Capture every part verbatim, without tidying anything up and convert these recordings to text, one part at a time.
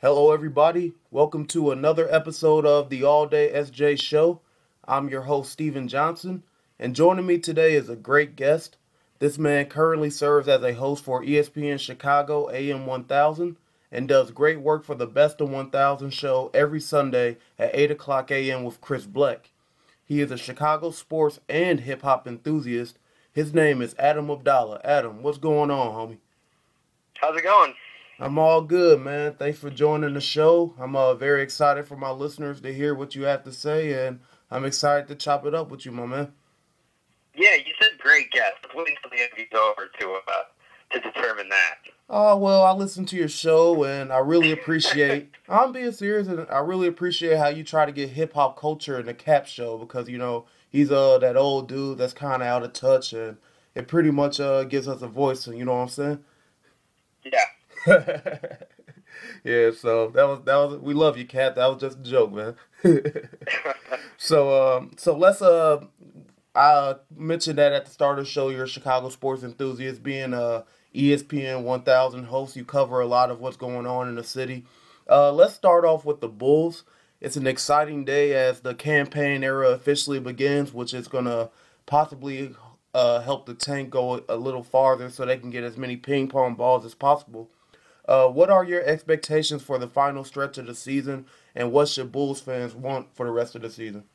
Hello, everybody. Welcome to another episode of the All Day S J Show. I'm your host, Steven Johnson, and joining me today is a great guest. This man currently serves as a host for E S P N Chicago A M one thousand and does great work for the Best of one thousand show every Sunday at eight o'clock a m with Chris Black. He is a Chicago sports and hip hop enthusiast. His name is Adam Abdallah. Adam, what's going on, homie? How's it going? I'm all good, man. Thanks for joining the show. I'm uh, very excited for my listeners to hear what you have to say, and I'm excited to chop it up with you, my man. Yeah, you said great guest. Let's wait until the interview's over to uh, to determine that. Oh, well, I listened to your show, and I really appreciate, I'm being serious, and I really appreciate how you try to get hip-hop culture in the Cap show, because, you know, he's uh that old dude that's kind of out of touch, and it pretty much uh gives us a voice, you know what I'm saying? Yeah. Yeah, so that was that was we love you, Cat. That was just a joke, man. so um so let's uh I mentioned that at the start of the show you're a Chicago sports enthusiast, being a E S P N one thousand host, you cover a lot of what's going on in the city. Uh let's start off with the Bulls. It's an exciting day as the campaign era officially begins, which is going to possibly uh, help the tank go a little farther so they can get as many ping pong balls as possible. Uh, what are your expectations for the final stretch of the season, and what should Bulls fans want for the rest of the season?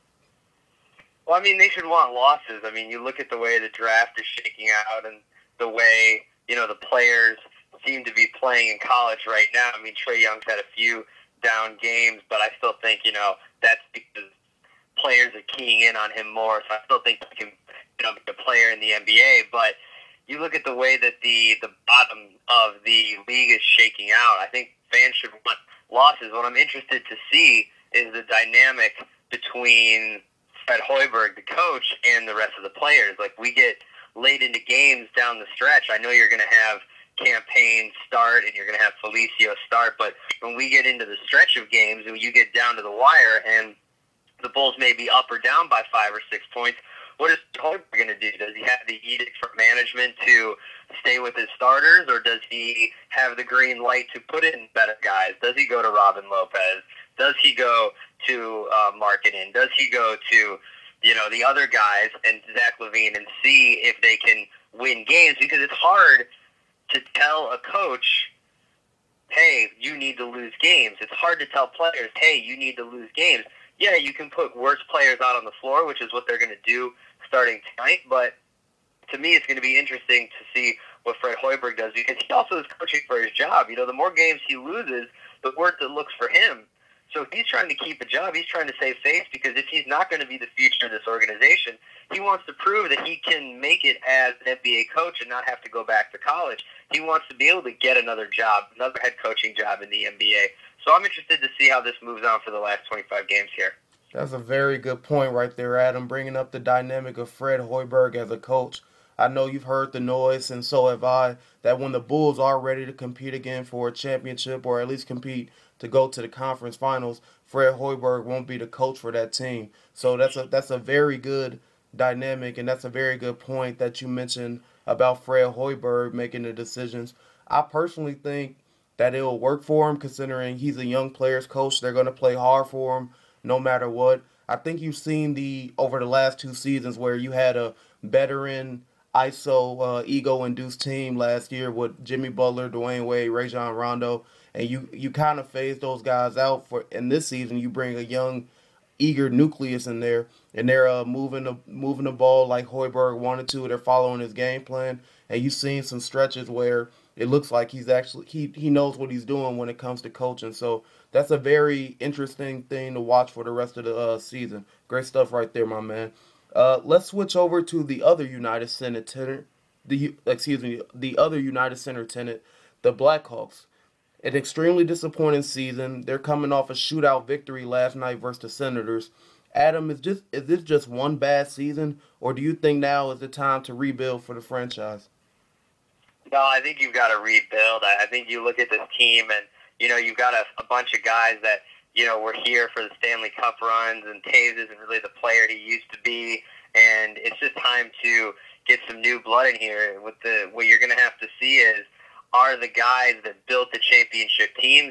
Well, I mean, they should want losses. I mean, you look at the way the draft is shaking out and the way, you know, the players seem to be playing in college right now. I mean, Trae Young's had a few down games, but I still think, you know, that's because players are keying in on him more. So I still think he can, you know, be a player in the N B A. But you look at the way that the, the bottom of the league is shaking out, I think fans should want losses. What I'm interested to see is the dynamic between Fred Hoiberg, the coach, and the rest of the players. Like, we get late into games down the stretch. I know you're going to have campaign start and you're going to have Felicio start, but when we get into the stretch of games and you get down to the wire and the Bulls may be up or down by five or six points, what is Hoiberg going to do? Does he have the edict from management to stay with his starters, or does he have the green light to put in better guys? Does he go to Robin Lopez? Does he go to uh, Markkanen? Does he go to, you know, the other guys and Zach LaVine and see if they can win games? Because it's hard to tell a coach, hey, you need to lose games. It's hard to tell players, hey, you need to lose games. Yeah, you can put worse players out on the floor, which is what they're going to do starting tonight, but to me it's going to be interesting to see what Fred Hoiberg does, because he also is coaching for his job. You know, the more games he loses, the worse it looks for him. So if he's trying to keep a job, he's trying to save face, because if he's not going to be the future of this organization, he wants to prove that he can make it as an N B A coach and not have to go back to college. He wants to be able to get another job, another head coaching job in the N B A. So I'm interested to see how this moves on for the last twenty-five games here. That's a very good point right there, Adam, bringing up the dynamic of Fred Hoiberg as a coach. I know you've heard the noise, and so have I, that when the Bulls are ready to compete again for a championship, or at least compete to go to the conference finals, Fred Hoiberg won't be the coach for that team. So that's a that's a very good dynamic, and that's a very good point that you mentioned about Fred Hoiberg making the decisions. I personally think that it will work for him, considering he's a young players coach. They're going to play hard for him no matter what. I think you've seen the over the last two seasons where you had a veteran I S O uh, ego-induced team last year with Jimmy Butler, Dwayne Wade, Rajon Rondo, and you you kind of phase those guys out. For in this season, you bring a young, eager nucleus in there, and they're uh, moving the moving the ball like Hoiberg wanted to. They're following his game plan, and you've seen some stretches where it looks like he's actually he he knows what he's doing when it comes to coaching. So that's a very interesting thing to watch for the rest of the uh, season. Great stuff right there, my man. Uh, let's switch over to the other United Center tenant, the excuse me, the other United Center tenant, the Blackhawks. An extremely disappointing season. They're coming off a shootout victory last night versus the Senators. Adam, is just is this just one bad season, or do you think now is the time to rebuild for the franchise? No, I think you've got to rebuild. I I think you look at this team, and you know you've got a, a bunch of guys that you know were here for the Stanley Cup runs, and Taves isn't really the player he used to be, and it's just time to get some new blood in here. With the what you're going to have to see is, are the guys that built the championship teams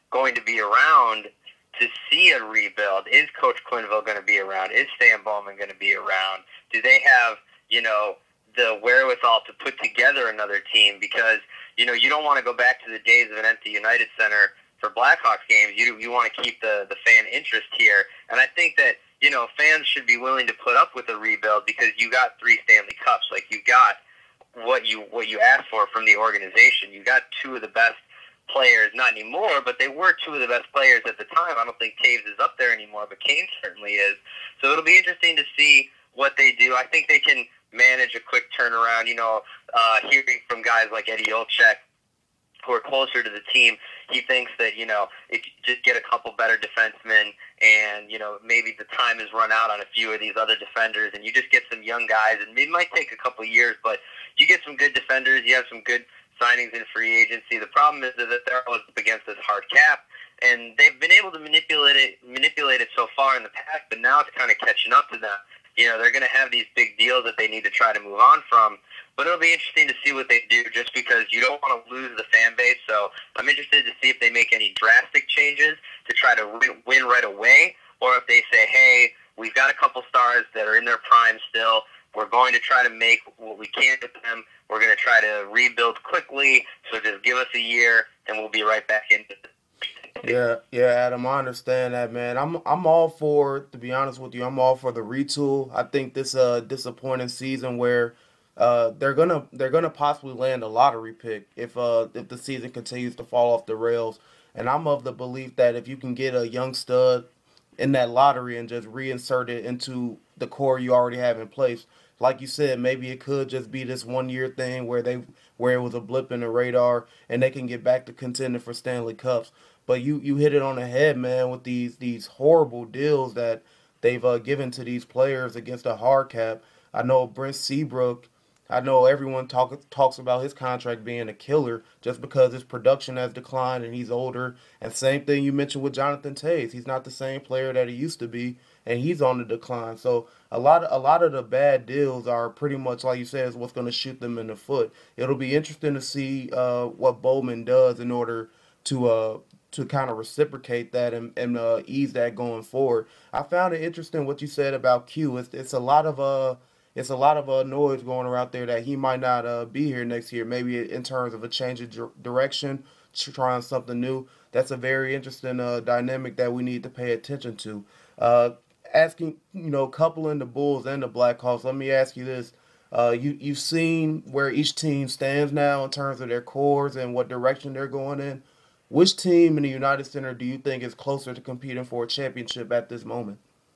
going to be around to see a rebuild? Is Coach Quenneville going to be around? Is Stan Bowman going to be around? Do they have, you know, the wherewithal to put together another team? Because, you know, you don't want to go back to the days of an empty United Center for Blackhawks games. You you want to keep the, the fan interest here. And I think that, you know, fans should be willing to put up with a rebuild because you got three Stanley Cups. Like, you got what you what you asked for from the organization. You got two of the best players, not anymore, but they were two of the best players at the time. I don't think Taves is up there anymore, but Kane certainly is. So it'll be interesting to see what they do. I think they can manage a quick turnaround. You know, uh, hearing from guys like Eddie Olczyk, who are closer to the team, he thinks that, you know, if you just get a couple better defensemen and, you know, maybe the time has run out on a few of these other defenders and you just get some young guys, and it might take a couple years, but you get some good defenders, you have some good signings in free agency. The problem is that they're always up against this hard cap, and they've been able to manipulate it, manipulate it so far in the past, but now it's kind of catching up to them. You know, they're going to have these big deals that they need to try to move on from, but it'll be interesting to see what they do just because you don't want to lose the fan base. So I'm interested to see if they make any drastic changes to try to win right away, or if they say, hey, we've got a couple stars that are in their prime still. We're going to try to make what we can with them. We're going to try to rebuild quickly, so just give us a year, and we'll be right back into it. Yeah, yeah, Adam, I understand that, man. I'm I'm all for, to be honest with you, I'm all for the retool. I think this uh disappointing season where uh they're gonna they're gonna possibly land a lottery pick if uh if the season continues to fall off the rails. And I'm of the belief that if you can get a young stud in that lottery and just reinsert it into the core you already have in place, like you said, maybe it could just be this one year thing where they where it was a blip in the radar and they can get back to contending for Stanley Cups. But you, you hit it on the head, man, with these these horrible deals that they've uh, given to these players against a hard cap. I know Brent Seabrook. I know everyone talk, talks about his contract being a killer just because his production has declined and he's older. And same thing you mentioned with Jonathan Toews. He's not the same player that he used to be, and he's on the decline. So a lot of, a lot of the bad deals are pretty much, like you said, is what's going to shoot them in the foot. It'll be interesting to see uh, what Bowman does in order to uh, to kind of reciprocate that and, and uh, ease that going forward. I found it interesting what you said about Q. It's, it's a lot of uh, it's a lot of uh, noise going around there that he might not uh, be here next year. Maybe in terms of a change of dir- direction, trying something new. That's a very interesting uh, dynamic that we need to pay attention to. Uh, asking, you know, coupling the Bulls and the Blackhawks. Let me ask you this: uh, you you've seen where each team stands now in terms of their cores and what direction they're going in. Which team in the United Center do you think is closer to competing for a championship at this moment?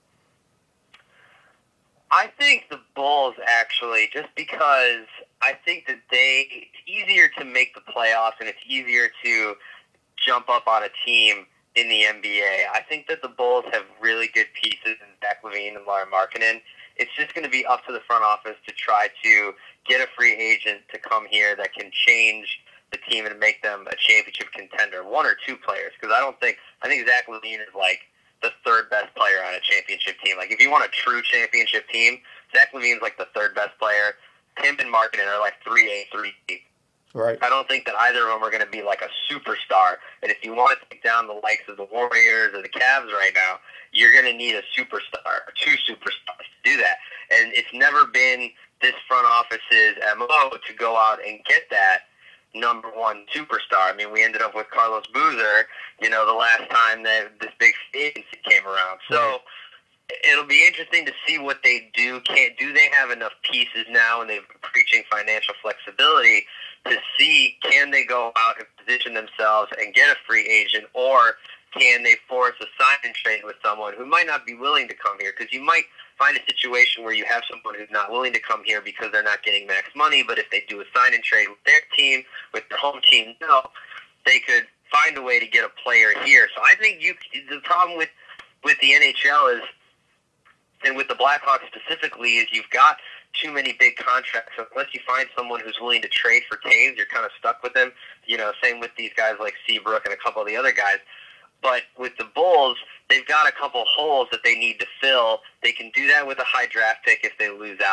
I think the Bulls, actually, just because I think that they, it's easier to make the playoffs and it's easier to jump up on a team in the N B A. I think that the Bulls have really good pieces in Zach LaVine and Lauri Markkanen. It's just going to be up to the front office to try to get a free agent to come here that can change the team and make them a championship contender, one or two players, because I don't think, I think Zach LaVine is like the third best player on a championship team. Like, if you want a true championship team, Zach LaVine's like the third best player. Him and Markkanen are like three A, three B. Right. I don't think that either of them are going to be like a superstar. And if you want to take down the likes of the Warriors or the Cavs right now, you're going to need a superstar, or two superstars to do that. And it's never been this front office's M O to go out and get that number one superstar. I mean, we ended up with Carlos Boozer, you know, the last time that this big agency came around. So right. It'll be interesting to see what they do. Can't do they have enough pieces now, and they've been preaching financial flexibility to see, can they go out and position themselves and get a free agent, or can they force a sign and trade with someone who might not be willing to come here? Because you might find a situation where you have someone who's not willing to come here because they're not getting max money, but if they do a sign and trade with their team, with their home team, you know, they could find a way to get a player here. So I think you the problem with, with the N H L is, and with the Blackhawks specifically, is you've got too many big contracts. So unless you find someone who's willing to trade for Taves, you're kind of stuck with them. You know, same with these guys like Seabrook and a couple of the other guys. But with the Bulls, they've got a couple holes that they need to fill. They can do that with a high draft pick if they lose out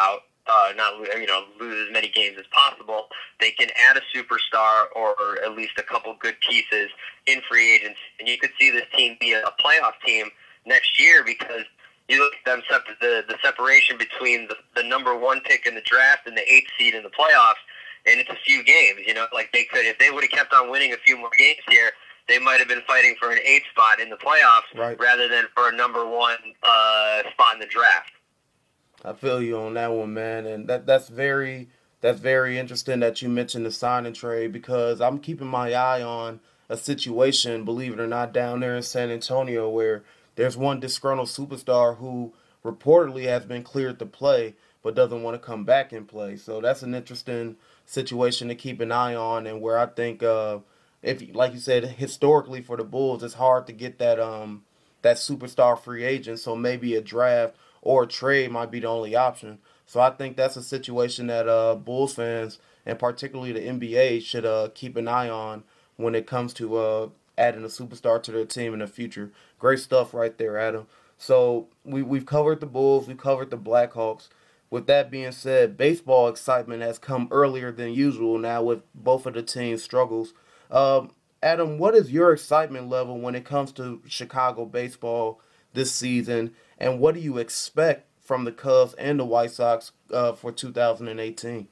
uh, not you know lose as many games as possible, they can add a superstar or, or at least a couple good pieces in free agents, and you could see this team be a, a playoff team next year because you look at them the the separation between the, the number one pick in the draft and the eighth seed in the playoffs, and it's a few games. You know, like they could if they would have kept on winning a few more games here, they might have been fighting for an eighth spot in the playoffs right. rather than for a number one uh, spot in the draft. I feel you on that one, man, and that that's very that's very interesting that you mentioned the sign and trade because I'm keeping my eye on a situation, believe it or not, down there in San Antonio where there's one disgruntled superstar who reportedly has been cleared to play but doesn't want to come back and play. So that's an interesting situation to keep an eye on, and where I think, uh, if like you said, historically for the Bulls, it's hard to get that um that superstar free agent. So maybe a draft or a trade might be the only option. So I think that's a situation that uh, Bulls fans, and particularly the N B A, should uh, keep an eye on when it comes to uh, adding a superstar to their team in the future. Great stuff right there, Adam. So we, we've covered the Bulls, we've covered the Blackhawks. With that being said, baseball excitement has come earlier than usual now with both of the teams' struggles. Um, Adam, what is your excitement level when it comes to Chicago baseball this season, and what do you expect from the Cubs and the White Sox uh, for two thousand eighteen?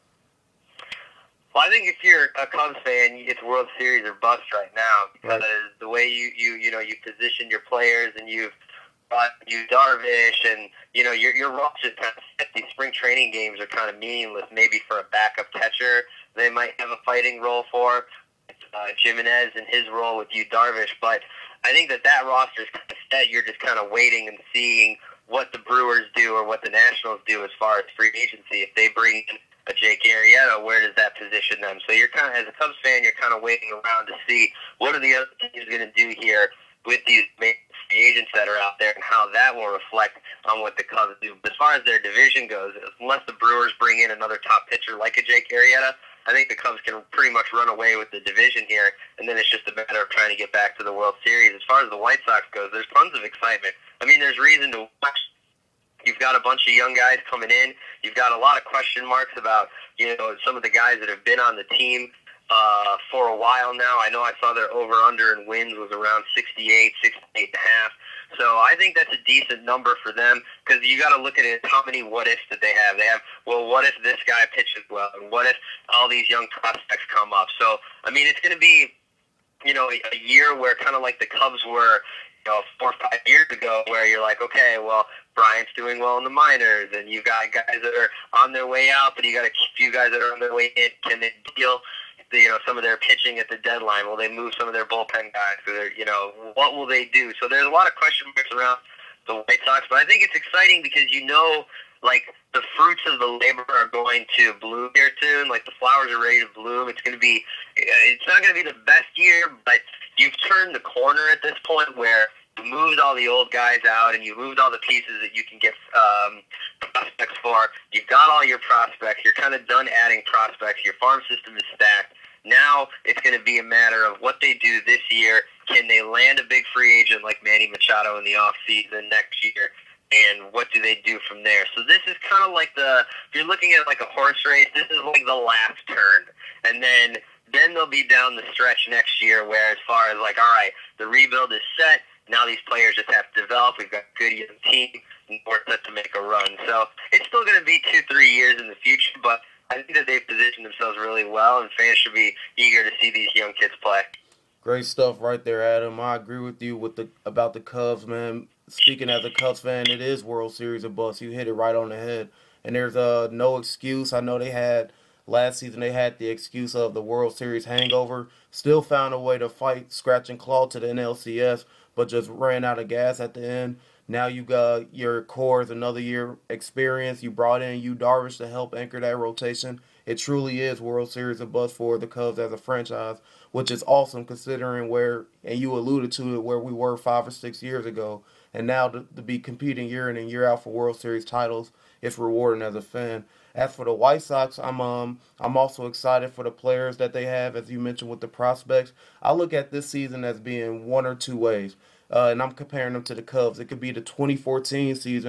Well, I think if you're a Cubs fan, it's World Series or bust right now because right. the way you, you you know you position your players and you've brought you Darvish and you know your your roster kind of set. These spring training games are kind of meaningless. Maybe for a backup catcher, they might have a fighting role for uh, Jimenez and his role with you Darvish, but I think that that roster is kind of set. You're just kind of waiting and seeing what the Brewers do or what the Nationals do as far as free agency. If they bring in a Jake Arrieta, where does that position them? So you're kind of, as a Cubs fan, you're kind of waiting around to see what are the other teams going to do here with these main free agents that are out there and how that will reflect on what the Cubs do. But as far as their division goes, unless the Brewers bring in another top pitcher like a Jake Arrieta, I think the Cubs can pretty much run away with the division here, and then it's just a matter of trying to get back to the World Series. As far as the White Sox goes, there's tons of excitement. I mean, there's reason to watch. You've got a bunch of young guys coming in. You've got a lot of question marks about, you know, some of the guys that have been on the team uh, for a while now. I know I saw their over-under in wins was around sixty-eight, sixty-eight and a half. So I think that's a decent number for them because you got to look at it. How many what-ifs that they have? They have, well, what if this guy pitches well? And what if all these young prospects come up? So, I mean, it's going to be, you know, a, a year where kind of like the Cubs were, you know, four or five years ago where you're like, okay, well, Bryant's doing well in the minors, and you've got guys that are on their way out, but you got a few guys that are on their way in. Can they deal the, you know, some of their pitching at the deadline? Will they move some of their bullpen guys? Or their, you know, what will they do? So there's a lot of question marks around the White Sox, but I think it's exciting because you know, like, the fruits of the labor are going to bloom here soon. Like, the flowers are ready to bloom. It's going to be, it's not going to be the best year, but you've turned the corner at this point where you moved all the old guys out and you moved all the pieces that you can get um, prospects for. You've got all your prospects. You're kind of done adding prospects. Your farm system is stacked. Now it's going to be a matter of what they do this year. Can they land a big free agent like Manny Machado in the offseason next year? And what do they do from there? So this is kind of like the, if you're looking at like a horse race, this is like the last turn. And then then they'll be down the stretch next year where as far as like, all right, the rebuild is set. Now these players just have to develop. We've got a good young team, and we're set to make a run. So it's still going to be two, three years in the future, but I think that they've positioned themselves really well, and fans should be eager to see these young kids play. Great stuff right there, Adam. I agree with you with the about the Cubs, man. Speaking as a Cubs fan, it is World Series of bust. You hit it right on the head, and there's uh, no excuse. I know they had last season they had the excuse of the World Series hangover. Still found a way to fight, scratch and claw to the N L C S, but just ran out of gas at the end. Now you got your core is another year experience. You brought in Yu Darvish to help anchor that rotation. It truly is World Series of bust for the Cubs as a franchise, which is awesome considering where, and you alluded to it, where we were five or six years ago. And now to, to be competing year in and year out for World Series titles, it's rewarding as a fan. As for the White Sox, I'm um I'm also excited for the players that they have, as you mentioned with the prospects. I look at this season as being one or two ways, uh, and I'm comparing them to the Cubs. It could be the twenty fourteen season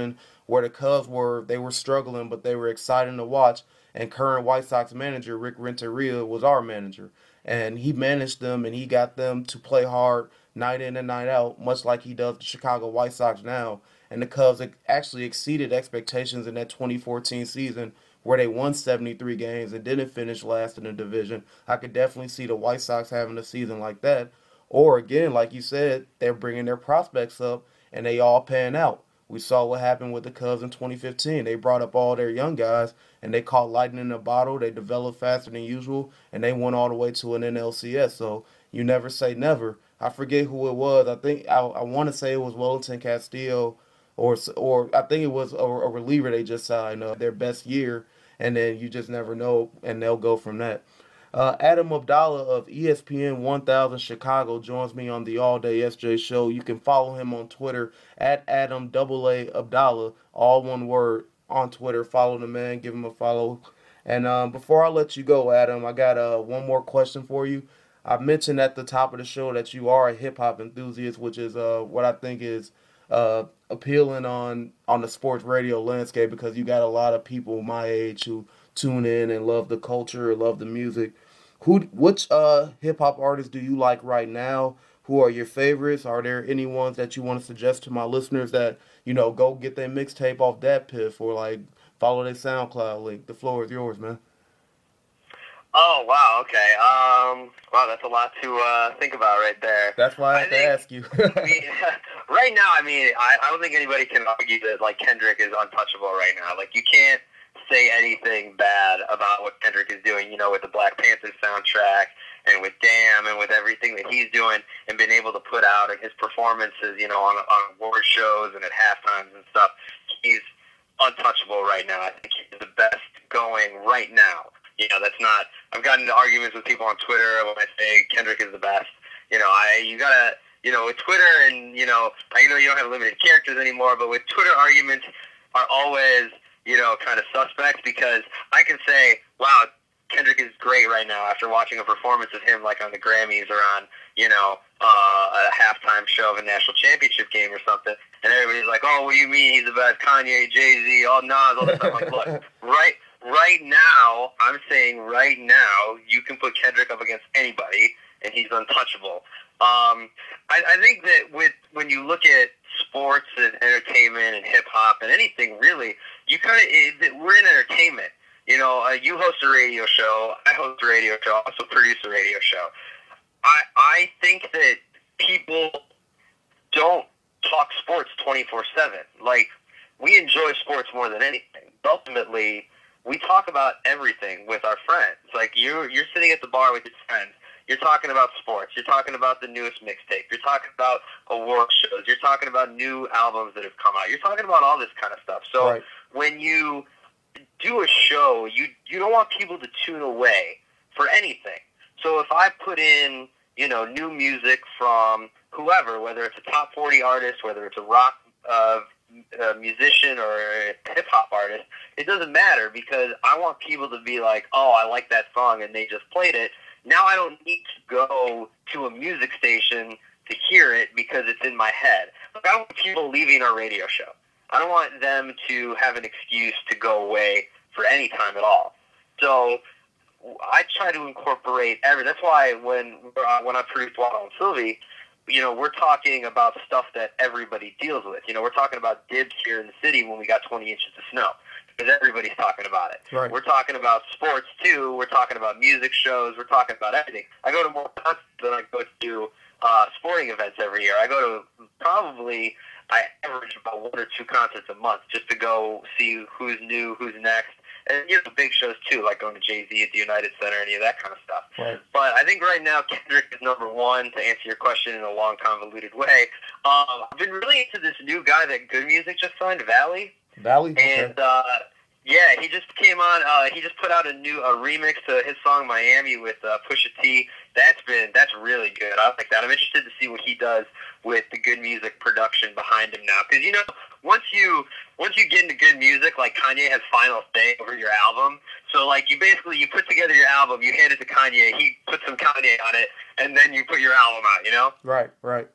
where the Cubs were they were struggling, but they were exciting to watch. And current White Sox manager Rick Renteria was our manager, and he managed them and he got them to play hard night in and night out, much like he does the Chicago White Sox now. And the Cubs actually exceeded expectations in that twenty fourteen season where they won seventy-three games and didn't finish last in the division. I could definitely see the White Sox having a season like that. Or again, like you said, they're bringing their prospects up and they all pan out. We saw what happened with the Cubs in twenty fifteen. They brought up all their young guys and they caught lightning in a bottle. They developed faster than usual and they went all the way to an N L C S. So you never say never. I forget who it was. I think I, I want to say it was Wellington Castillo, or or I think it was a, a reliever they just signed, uh, their best year, and then you just never know, and they'll go from that. Uh, Adam Abdallah of E S P N one thousand Chicago joins me on the All Day S J Show. You can follow him on Twitter at Adam double A Abdallah, all one word on Twitter. Follow the man, give him a follow. And um, before I let you go, Adam, I got uh, one more question for you. I mentioned at the top of the show that you are a hip hop enthusiast, which is uh, what I think is uh, appealing on on the sports radio landscape because you got a lot of people my age who tune in and love the culture, love the music. Who, which uh, hip hop artists do you like right now? Who are your favorites? Are there any ones that you want to suggest to my listeners that you know go get their mixtape off that piff or like follow their SoundCloud link? The floor is yours, man. Oh, wow, okay. Um, wow, that's a lot to uh, think about right there. That's why I had I to think, ask you. I mean, right now, I mean, I, I don't think anybody can argue that, like, Kendrick is untouchable right now. Like, you can't say anything bad about what Kendrick is doing, you know, with the Black Panther soundtrack and with Damn and with everything that he's doing and been able to put out and his performances, you know, on, on award shows and at halftimes and stuff. He's untouchable right now. I think he's the best going right now. You know, that's not, I've gotten into arguments with people on Twitter when I say Kendrick is the best. You know, I, you gotta, you know, with Twitter and, you know, I know you don't have limited characters anymore, but with Twitter arguments are always, you know, kind of suspect because I can say, wow, Kendrick is great right now after watching a performance of him like on the Grammys or on, you know, uh, a halftime show of a national championship game or something. And everybody's like, oh, what do you mean he's the best? Kanye, Jay-Z, all Nas, all this stuff. Like, look, right, right now, I'm saying right now, you can put Kendrick up against anybody, and he's untouchable. Um, I, I think that with when you look at sports and entertainment and hip-hop and anything, really, you kind of, we're in entertainment. You know, uh, you host a radio show, I host a radio show, I also produce a radio show. I I think that people don't talk sports twenty-four seven. Like, we enjoy sports more than anything. Ultimately, we talk about everything with our friends. Like, you're, you're sitting at the bar with your friends. You're talking about sports. You're talking about the newest mixtape. You're talking about award shows. You're talking about new albums that have come out. You're talking about all this kind of stuff. So right. when you do a show, you you don't want people to tune away for anything. So if I put in, you know, new music from whoever, whether it's a top forty artist, whether it's a rock uh, a musician or a hip-hop artist, it doesn't matter because I want people to be like, oh, I like that song, and they just played it. Now I don't need to go to a music station to hear it because it's in my head. Like, I don't want people leaving our radio show. I don't want them to have an excuse to go away for any time at all. So I try to incorporate every. That's why when uh, when I produced Waddle and Sylvie, you know, we're talking about stuff that everybody deals with. You know, we're talking about dibs here in the city when we got twenty inches of snow because everybody's talking about it. Right. We're talking about sports too. We're talking about music shows. We're talking about everything. I go to more concerts than I go to uh, sporting events every year. I go to probably. I average about one or two concerts a month just to go see who's new, who's next. And, you know, big shows, too, like going to Jay-Z at the United Center, any of that kind of stuff. Right. But I think right now Kendrick is number one, to answer your question in a long, convoluted way. Um, I've been really into this new guy that Good Music just signed, Valley. Valley? And, okay. uh, yeah, he just came on, uh, he just put out a new a remix to his song Miami with uh, Pusha T. That's been, that's really good. I like that. I'm interested to see what he does with the Good Music production behind him now. Because, you know, once you once you get into good music, like Kanye has final say over your album. So, like, you basically, you put together your album, you hand it to Kanye, he puts some Kanye on it, and then you put your album out, you know? Right, right.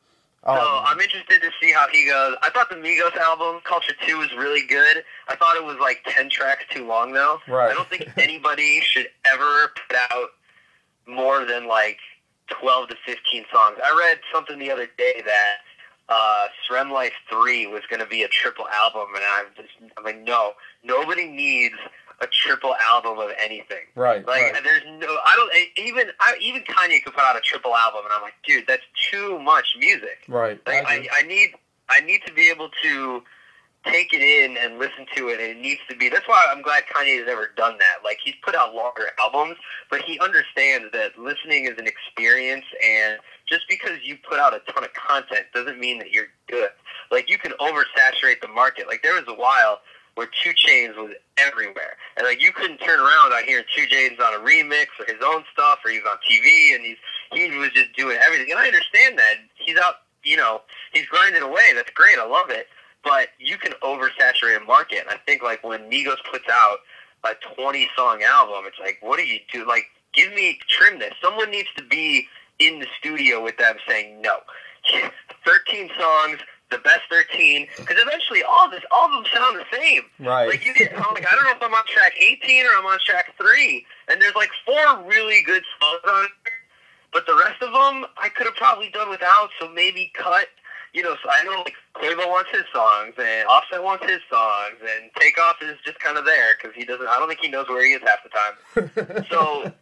So Oh, I'm interested to see how he goes. I thought the Migos album, Culture two, was really good. I thought it was like ten tracks too long, though. right. I don't think anybody should ever put out more than like twelve to fifteen songs. I read something the other day that uh, Srem Life three was going to be a triple album, and I'm just, I'm like, no, nobody needs a triple album of anything. Right. Like, right. there's no, I don't, even, I, even Kanye could put out a triple album, and I'm like, dude, that's too much music. Right. Like, I, I, I need, I need to be able to take it in and listen to it, and it needs to be, that's why I'm glad Kanye has never done that. Like, he's put out longer albums, but he understands that listening is an experience, and just because you put out a ton of content doesn't mean that you're good. Like, you can oversaturate the market. Like, there was a while where two Chainz was everywhere. And, like, you couldn't turn around without hearing two Chainz on a remix or his own stuff, or he was on T V, and he's, he was just doing everything. And I understand that. He's out, you know, he's grinding away. That's great. I love it. But you can oversaturate a market. And I think, like, when Migos puts out a twenty-song album, it's like, what do you do? Like, give me, trim this. Someone needs to be in the studio with them saying, no. thirteen songs, the best thirteen, because eventually all of this, all of them sound the same. Right. Like, you get, I'm like, I don't know if I'm on track eighteen or I'm on track three, and there's like four really good songs on there, but the rest of them I could have probably done without. So maybe cut. You know, so I know like Quavo wants his songs, and Offset wants his songs, and Takeoff is just kind of there because he doesn't. I don't think he knows where he is half the time. So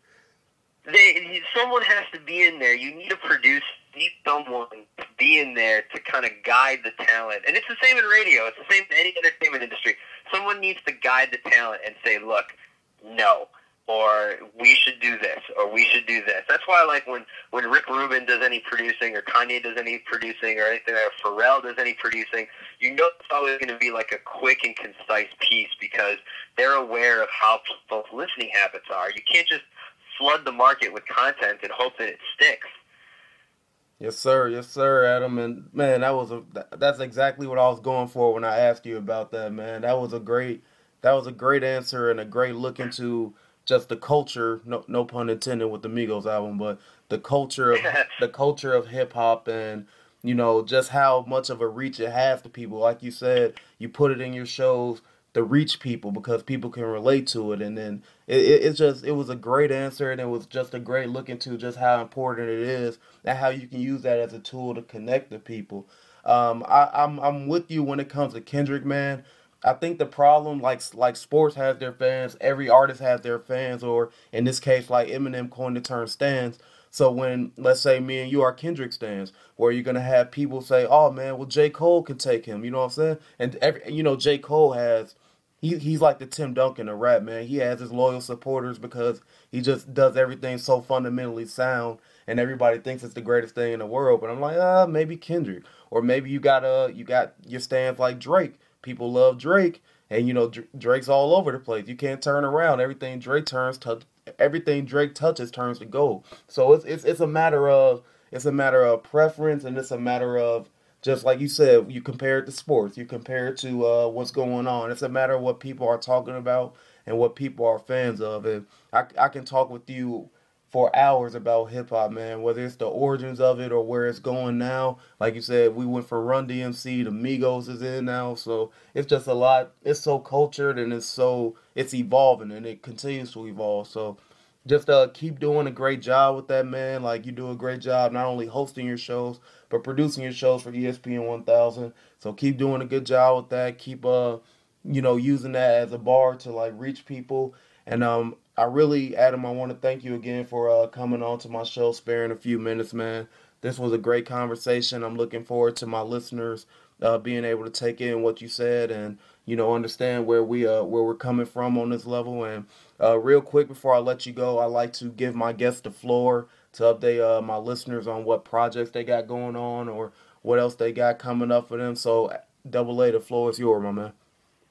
they, someone has to be in there. You need to produce. Need someone to be in there to kind of guide the talent. And it's the same in radio. It's the same in any entertainment industry. Someone needs to guide the talent and say, look, no, or we should do this, or we should do this. That's why, like, when, when Rick Rubin does any producing, or Kanye does any producing, or anything, or Pharrell does any producing, you know it's always going to be, like, a quick and concise piece because they're aware of how people's listening habits are. You can't just flood the market with content and hope that it sticks. Yes, sir. Yes, sir, Adam. And, man, that was a, that's exactly what I was going for when I asked you about that, man. That was a great, that was a great answer and a great look into just the culture, no, no pun intended with the Migos album, but the culture of the culture of hip hop and, you know, just how much of a reach it has to people. Like you said, you put it in your shows to reach people because people can relate to it. And then it, it, it's just, it was a great answer, and it was just a great look into just how important it is and how you can use that as a tool to connect to people. Um, I, I'm, I'm with you when it comes to Kendrick, man. I think the problem, like like sports has their fans, every artist has their fans, or in this case, like Eminem coined the term stans. So when, let's say me and you are Kendrick stans, where you're gonna have people say, "Oh man, well J. Cole can take him," you know what I'm saying? And every, you know, J. Cole has, he he's like the Tim Duncan of rap, man. He has his loyal supporters because he just does everything so fundamentally sound, and everybody thinks it's the greatest thing in the world. But I'm like, ah, maybe Kendrick, or maybe you got uh you got your stans like Drake. People love Drake, and you know Dr- Drake's all over the place. You can't turn around. Everything Drake turns to, everything Drake touches turns to gold. So it's it's it's a matter of it's a matter of preference, and it's a matter of, just like you said, you compare it to sports. You compare it to uh, what's going on. It's a matter of what people are talking about and what people are fans of. And I I can talk with you for hours about hip hop, man, whether it's the origins of it or where it's going now. Like you said, we went from Run D M C to Migos is in now, so it's just a lot. It's so cultured and it's so it's evolving and it continues to evolve. So just uh keep doing a great job with that, man. Like, you do a great job not only hosting your shows but producing your shows for E S P N one thousand. So keep doing a good job with that. Keep uh you know using that as a bar to like reach people. And um I really, Adam, I want to thank you again for uh, coming on to my show, sparing a few minutes, man. This was a great conversation. I'm looking forward to my listeners uh, being able to take in what you said and, you know, understand where we uh where we're coming from on this level. And uh, real quick before I let you go, I like to give my guests the floor to update uh, my listeners on what projects they got going on or what else they got coming up for them. So, Double A, the floor is yours, my man.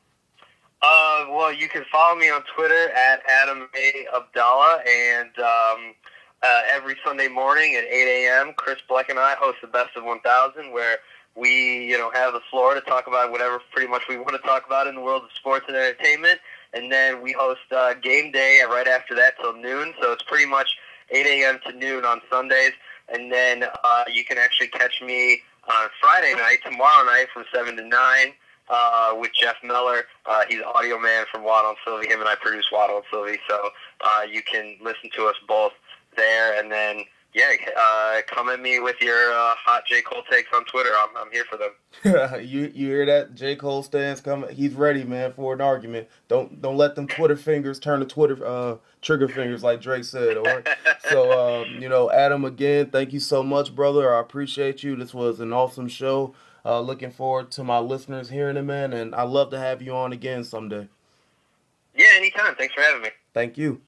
Uh, well, you can follow me on Twitter at Adam A. Abdallah, and um, uh, every Sunday morning at eight a.m., Chris Bleck and I host the Best of one thousand, where we, you know, have the floor to talk about whatever pretty much we want to talk about in the world of sports and entertainment, and then we host uh, Game Day right after that till noon, so it's pretty much eight a.m. to noon on Sundays. And then uh, you can actually catch me on Friday night, tomorrow night from seven to nine uh, with Jeff Miller. Uh, he's audio man from Waddle and Sylvie. Him and I produce Waddle and Sylvie. So uh, you can listen to us both there. And then, yeah, uh, come at me with your uh, hot J. Cole takes on Twitter. I'm, I'm here for them. you you hear that? J. Cole stands coming. He's ready, man, for an argument. Don't don't let them Twitter fingers turn to Twitter uh, trigger fingers, like Drake said. All right? So, um, you know, Adam, again, thank you so much, brother. I appreciate you. This was an awesome show. Uh, looking forward to my listeners hearing it, man. And I'd love to have you on again someday. Yeah, anytime. Thanks for having me. Thank you.